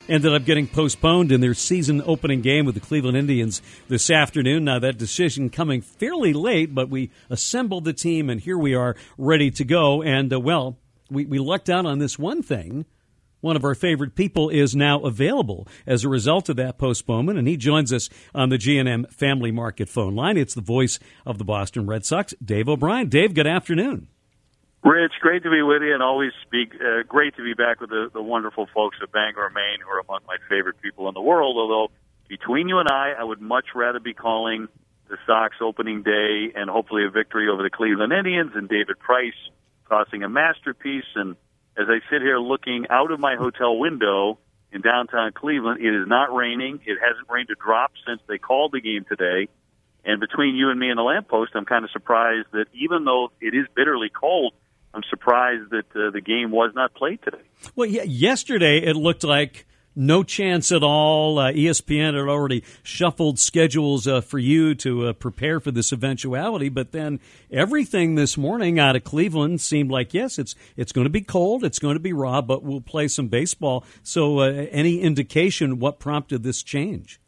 ended up getting postponed in their season opening game with the Cleveland Indians this afternoon. Now, that decision coming fairly late, but we assembled the team, and here we are ready to go. And, we lucked out on this one thing. One of our favorite people is now available as a result of that postponement, and he joins us on the G&M Family Market phone line. It's the voice of the Boston Red Sox, Dave O'Brien. Dave, good afternoon. Rich, great to be with you, and always great to be back with the wonderful folks at Bangor, Maine, who are among my favorite people in the world, although between you and I would much rather be calling the Sox opening day and hopefully a victory over the Cleveland Indians and David Price tossing a masterpiece. And as I sit here looking out of my hotel window in downtown Cleveland, it is not raining. It hasn't rained a drop since they called the game today. And between you and me and the lamppost, I'm kind of surprised that even though it is bitterly cold, I'm surprised that the game was not played today. Well, yeah, yesterday it looked like no chance at all. ESPN had already shuffled schedules for you to prepare for this eventuality, but then everything this morning out of Cleveland seemed like, yes, it's going to be cold, it's going to be raw, but we'll play some baseball. So any indication what prompted this change?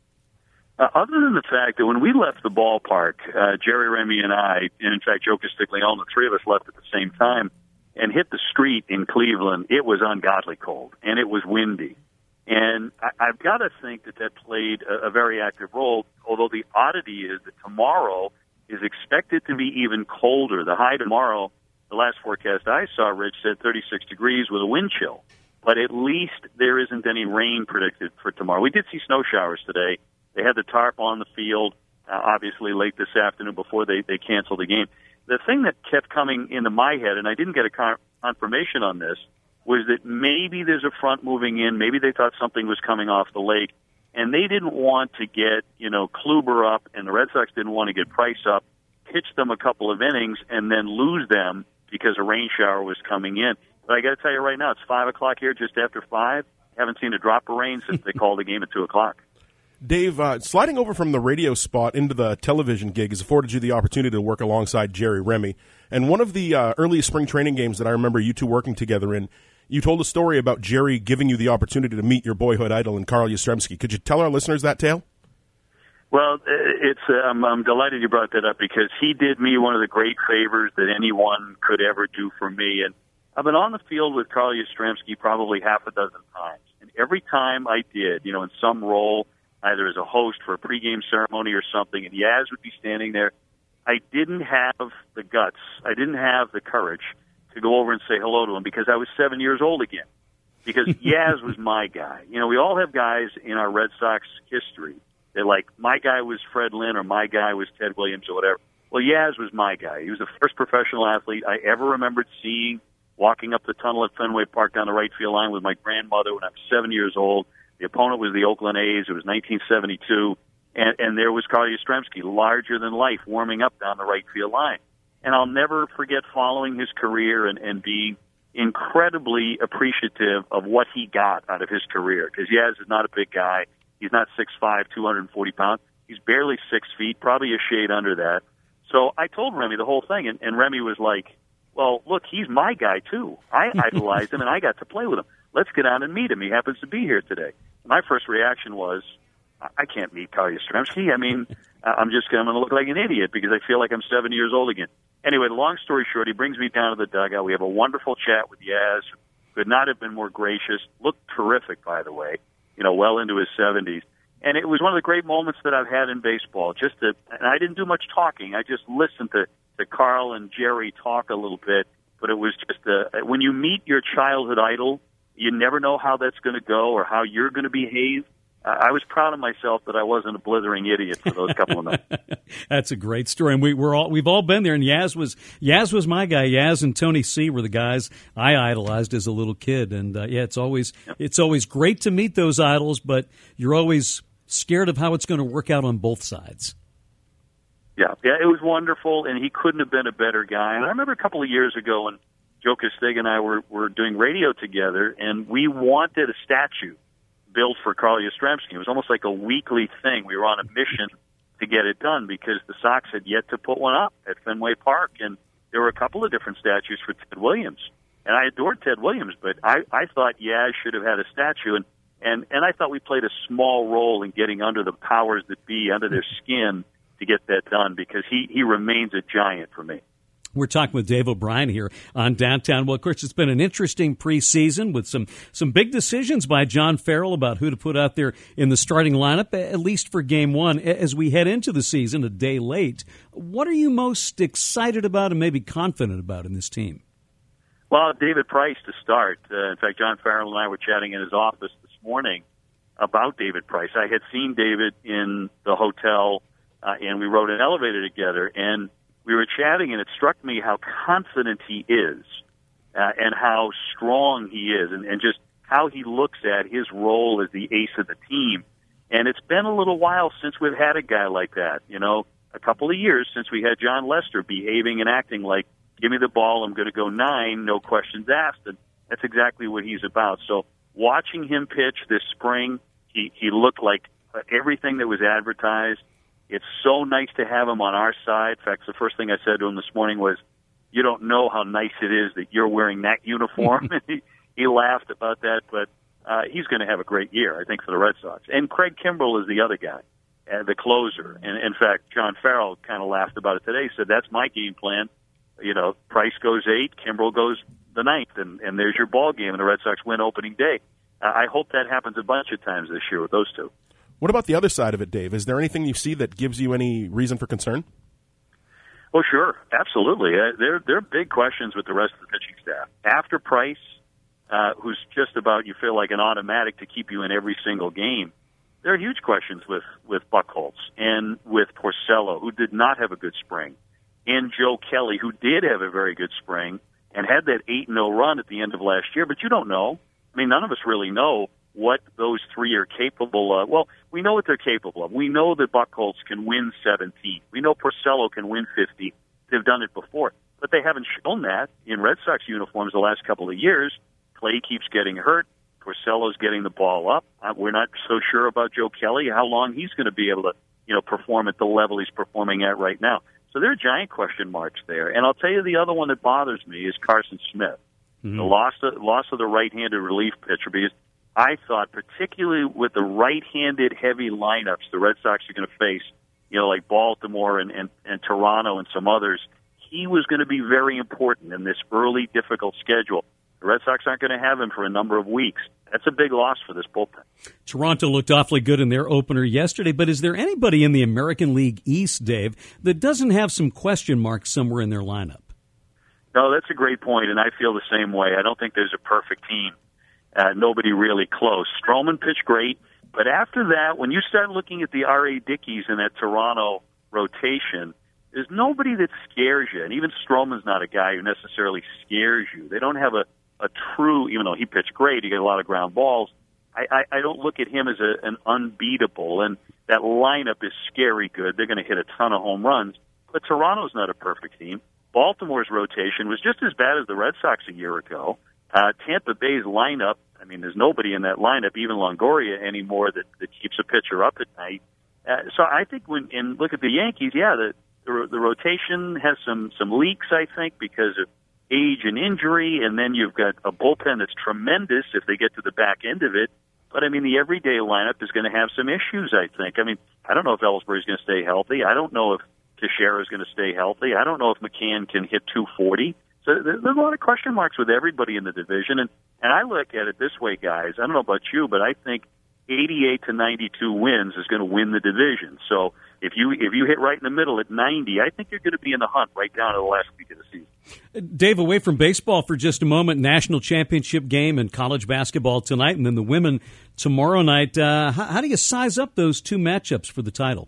Other than the fact that when we left the ballpark, Jerry Remy and I, and in fact Joe Castiglione, the three of us left at the same time, and hit the street in Cleveland, it was ungodly cold, and it was windy. And I've got to think that played a very active role, although the oddity is that tomorrow is expected to be even colder. The high tomorrow, the last forecast I saw, Rich, said 36 degrees with a wind chill. But at least there isn't any rain predicted for tomorrow. We did see snow showers today. They had the tarp on the field, obviously late this afternoon before they canceled the game. The thing that kept coming into my head, and I didn't get a confirmation on this, was that maybe there's a front moving in. Maybe they thought something was coming off the lake, and they didn't want to get, Kluber up, and the Red Sox didn't want to get Price up, pitch them a couple of innings, and then lose them because a rain shower was coming in. But I got to tell you right now, it's 5 o'clock here, just after 5. Haven't seen a drop of rain since they called the game at 2 o'clock. Dave, sliding over from the radio spot into the television gig has afforded you the opportunity to work alongside Jerry Remy. And one of the earliest spring training games that I remember you two working together in, you told a story about Jerry giving you the opportunity to meet your boyhood idol in Carl Yastrzemski. Could you tell our listeners that tale? Well, I'm delighted you brought that up because he did me one of the great favors that anyone could ever do for me. And I've been on the field with Carl Yastrzemski probably half a dozen times. And every time I did, in some role, either as a host for a pregame ceremony or something, and Yaz would be standing there, I didn't have the guts, I didn't have the courage to go over and say hello to him because I was 7 years old again. Because Yaz was my guy. We all have guys in our Red Sox history that, like, my guy was Fred Lynn or my guy was Ted Williams or whatever. Well, Yaz was my guy. He was the first professional athlete I ever remembered seeing walking up the tunnel at Fenway Park down the right field line with my grandmother when I was 7 years old. The opponent was the Oakland A's. It was 1972. And there was Carl Yastrzemski, larger than life, warming up down the right field line. And I'll never forget following his career and being incredibly appreciative of what he got out of his career. Because Yaz is not a big guy. He's not 6'5", 240 pounds. He's barely 6 feet, probably a shade under that. So I told Remy the whole thing, and Remy was like, well, look, he's my guy, too. I idolized him, and I got to play with him. Let's get out and meet him. He happens to be here today. My first reaction was, I can't meet Carl Yastrzemski. I mean, I'm going to look like an idiot because I feel like I'm 7 years old again. Anyway, the long story short, he brings me down to the dugout. We have a wonderful chat with Yaz. Could not have been more gracious. Looked terrific, by the way, well into his 70s. And it was one of the great moments that I've had in baseball. And I didn't do much talking. I just listened to Carl and Jerry talk a little bit. But it was just when you meet your childhood idol, you never know how that's going to go or how you're going to behave. I was proud of myself that I wasn't a blithering idiot for those couple of minutes. That's a great story, and we've all been there. And Yaz was my guy. Yaz and Tony C were the guys I idolized as a little kid. And it's always great to meet those idols, but you're always scared of how it's going to work out on both sides. Yeah, it was wonderful, and he couldn't have been a better guy. And I remember a couple of years ago when Joe Castig and I were doing radio together, and we wanted a statue built for Carl Yastrzemski. It was almost like a weekly thing. We were on a mission to get it done because the Sox had yet to put one up at Fenway Park, and there were a couple of different statues for Ted Williams. And I adored Ted Williams, but I thought Yaz should have had a statue. And And I thought we played a small role in getting under the powers that be, under their skin, to get that done, because he remains a giant for me. We're talking with Dave O'Brien here on Downtown. Well, of course, it's been an interesting preseason with some big decisions by John Farrell about who to put out there in the starting lineup, at least for Game 1. As we head into the season, a day late, what are you most excited about and maybe confident about in this team? Well, David Price to start. In fact, John Farrell and I were chatting in his office this morning about David Price. I had seen David in the hotel, and we rode an elevator together, and we were chatting, and it struck me how confident he is and how strong he is, and just how he looks at his role as the ace of the team. And it's been a little while since we've had a guy like that, a couple of years since we had John Lester behaving and acting like, give me the ball, I'm going to go 9, no questions asked. And that's exactly what he's about. So watching him pitch this spring, he looked like everything that was advertised. It's so nice to have him on our side. In fact, the first thing I said to him this morning was, you don't know how nice it is that you're wearing that uniform. He laughed about that, but he's going to have a great year, I think, for the Red Sox. And Craig Kimbrell is the other guy, the closer. And, in fact, John Farrell kind of laughed about it today, said that's my game plan. Price goes 8, Kimbrell goes the 9th, and there's your ball game, and the Red Sox win opening day. I hope that happens a bunch of times this year with those two. What about the other side of it, Dave? Is there anything you see that gives you any reason for concern? Oh, sure. Absolutely. There are big questions with the rest of the pitching staff. After Price, who's just about, you feel like an automatic to keep you in every single game, there are huge questions with Buchholz and with Porcello, who did not have a good spring, and Joe Kelly, who did have a very good spring and had that 8-0 run at the end of last year. But you don't know. I mean, none of us really know what those three are capable of. Well, we know what they're capable of. We know that Buchholz can win 17. We know Porcello can win 50. They've done it before. But they haven't shown that in Red Sox uniforms the last couple of years. Clay keeps getting hurt. Porcello's getting the ball up. We're not so sure about Joe Kelly, how long he's going to be able to, perform at the level he's performing at right now. So there are giant question marks there. And I'll tell you the other one that bothers me is Carson Smith. Mm-hmm. The loss of the right-handed relief pitcher, because I thought, particularly with the right-handed heavy lineups the Red Sox are going to face, like Baltimore and Toronto and some others, he was going to be very important in this early, difficult schedule. The Red Sox aren't going to have him for a number of weeks. That's a big loss for this bullpen. Toronto looked awfully good in their opener yesterday, but is there anybody in the American League East, Dave, that doesn't have some question marks somewhere in their lineup? No, that's a great point, and I feel the same way. I don't think there's a perfect team. Nobody really close. Stroman pitched great, but after that, when you start looking at the R.A. Dickies in that Toronto rotation, there's nobody that scares you, and even Stroman's not a guy who necessarily scares you. They don't have a true, even though he pitched great, he got a lot of ground balls, I don't look at him as an unbeatable, and that lineup is scary good. They're going to hit a ton of home runs, but Toronto's not a perfect team. Baltimore's rotation was just as bad as the Red Sox a year ago. Tampa Bay's lineup, I mean, there's nobody in that lineup, even Longoria anymore, that keeps a pitcher up at night. So I think look at the Yankees, the rotation has some leaks, I think, because of age and injury, and then you've got a bullpen that's tremendous if they get to the back end of it. But, I mean, the everyday lineup is going to have some issues, I think. I mean, I don't know if Ellsbury's going to stay healthy. I don't know if Teixeira's going to stay healthy. I don't know if McCann can hit 240. So there's a lot of question marks with everybody in the division. And I look at it this way, guys. I don't know about you, but I think 88 to 92 wins is going to win the division. So if you hit right in the middle at 90, I think you're going to be in the hunt right down to the last week of the season. Dave, away from baseball for just a moment, national championship game and college basketball tonight, and then the women tomorrow night. How do you size up those two matchups for the title?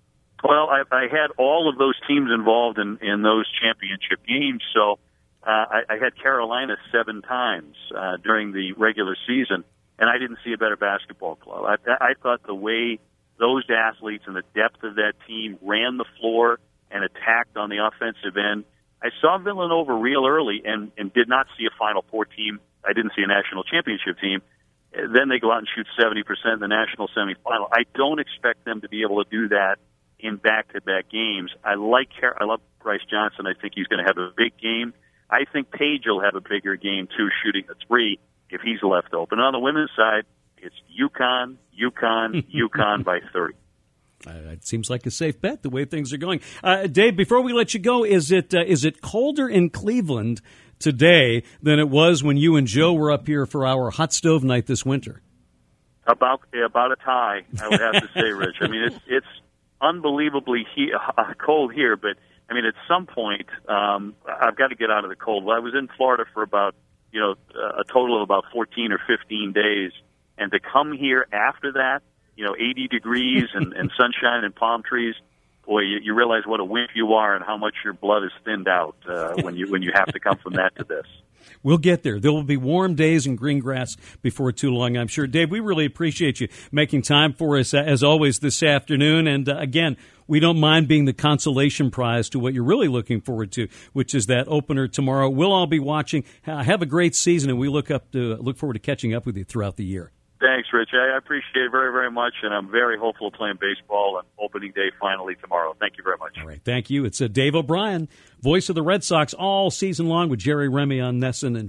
Well, I had all of those teams involved in those championship games, so I had Carolina 7 times during the regular season, and I didn't see a better basketball club. I thought the way those athletes and the depth of that team ran the floor and attacked on the offensive end, I saw Villanova real early and did not see a Final Four team. I didn't see a national championship team. Then they go out and shoot 70% in the national semifinal. I don't expect them to be able to do that in back-to-back games. I love Bryce Johnson. I think he's going to have a big game. I think Page will have a bigger game, too, shooting the 3 if he's left open. On the women's side, It's UConn, UConn, UConn by 30. It seems like a safe bet the way things are going. Dave, before we let you go, is it colder in Cleveland today than it was when you and Joe were up here for our hot stove night this winter? About a tie, I would have to say, Rich. I mean, it's unbelievably cold here, but I mean, at some point, I've got to get out of the cold. Well, I was in Florida for about, a total of about 14 or 15 days, and to come here after that, 80 degrees and sunshine and palm trees, boy, you realize what a wimp you are and how much your blood is thinned out when you have to come from that to this. We'll get there. There will be warm days in green grass before too long, I'm sure. Dave, we really appreciate you making time for us, as always, this afternoon. And, again, we don't mind being the consolation prize to what you're really looking forward to, which is that opener tomorrow. We'll all be watching. Have a great season, and we look forward to catching up with you throughout the year. Thanks, Rich. I appreciate it very, very much, and I'm very hopeful of playing baseball on opening day finally tomorrow. Thank you very much. All right, thank you. It's Dave O'Brien, voice of the Red Sox all season long with Jerry Remy on NESN and